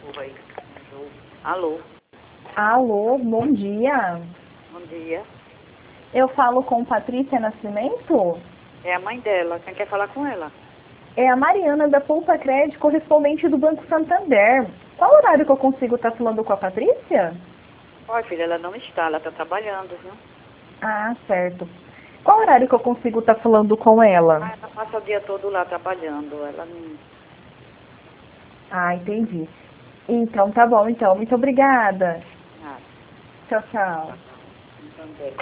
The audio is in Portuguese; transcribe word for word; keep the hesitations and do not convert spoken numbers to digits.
Oi. Alô? Alô, bom dia. Bom dia. Eu falo com Patrícia Nascimento? É a mãe dela. Quem quer falar com ela? É a Mariana da Poupa Crédito, correspondente do Banco Santander. Qual horário que eu consigo estar falando com a Patrícia? Olha, filha, ela não está. Ela está trabalhando, viu? Ah, certo. Qual horário que eu consigo estar falando com ela? Ah, ela passa o dia todo lá trabalhando. Ela não... Ah, entendi. Então, tá bom, então. Muito obrigada. Nada. Tchau, tchau. Então,